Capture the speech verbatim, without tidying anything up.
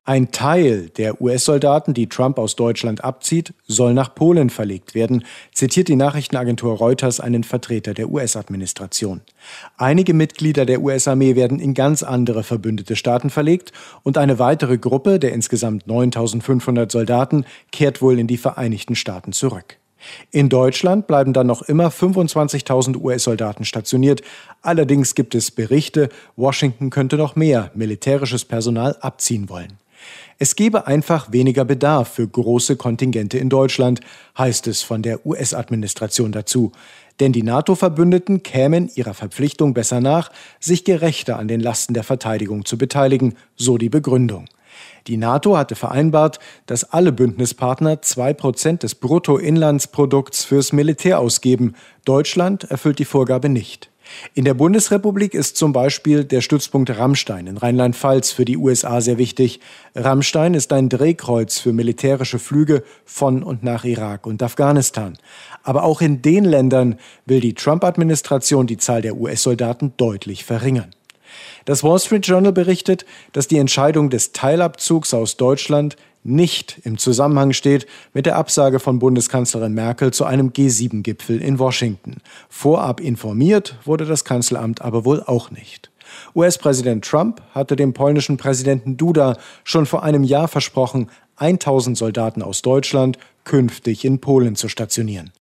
Ein Teil der U S-Soldaten, die Trump aus Deutschland abzieht, soll nach Polen verlegt werden, zitiert die Nachrichtenagentur Reuters einen Vertreter der U S-Administration. Einige Mitglieder der U S-Armee werden in ganz andere verbündete Staaten verlegt und eine weitere Gruppe der insgesamt neuntausendfünfhundert Soldaten kehrt wohl in die Vereinigten Staaten zurück. In Deutschland bleiben dann noch immer fünfundzwanzigtausend U S-Soldaten stationiert. Allerdings gibt es Berichte, Washington könnte noch mehr militärisches Personal abziehen wollen. Es gebe einfach weniger Bedarf für große Kontingente in Deutschland, heißt es von der U S-Administration dazu. Denn die NATO-Verbündeten kämen ihrer Verpflichtung besser nach, sich gerechter an den Lasten der Verteidigung zu beteiligen, so die Begründung. Die NATO hatte vereinbart, dass alle Bündnispartner zwei Prozent des Bruttoinlandsprodukts fürs Militär ausgeben. Deutschland erfüllt die Vorgabe nicht. In der Bundesrepublik ist zum Beispiel der Stützpunkt Ramstein in Rheinland-Pfalz für die U S A sehr wichtig. Ramstein ist ein Drehkreuz für militärische Flüge von und nach Irak und Afghanistan. Aber auch in den Ländern will die Trump-Administration die Zahl der U S-Soldaten deutlich verringern. Das Wall Street Journal berichtet, dass die Entscheidung des Teilabzugs aus Deutschland nicht im Zusammenhang steht mit der Absage von Bundeskanzlerin Merkel zu einem G sieben Gipfel in Washington. Vorab informiert wurde das Kanzleramt aber wohl auch nicht. U S-Präsident Trump hatte dem polnischen Präsidenten Duda schon vor einem Jahr versprochen, tausend Soldaten aus Deutschland künftig in Polen zu stationieren.